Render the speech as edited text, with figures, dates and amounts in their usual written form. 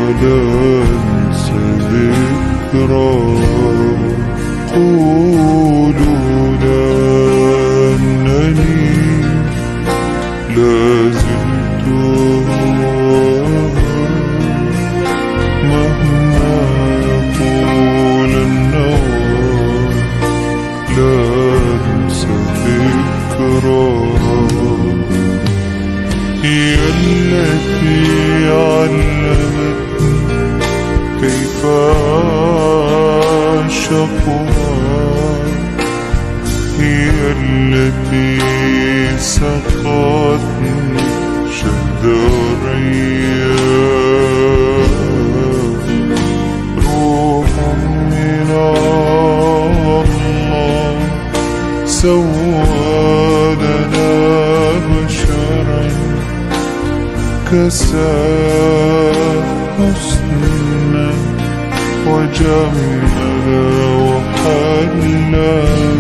ولا أنسى ذكراها. قولون أنني لا زلت مهما يطول النوى لا أنسى ذكراها. هي التي علمتني كيف أعشقها، هي التي سقتني شهد الرياح. روح من الله سوى لنا بشرا كساه حسنا وجمل وحلا.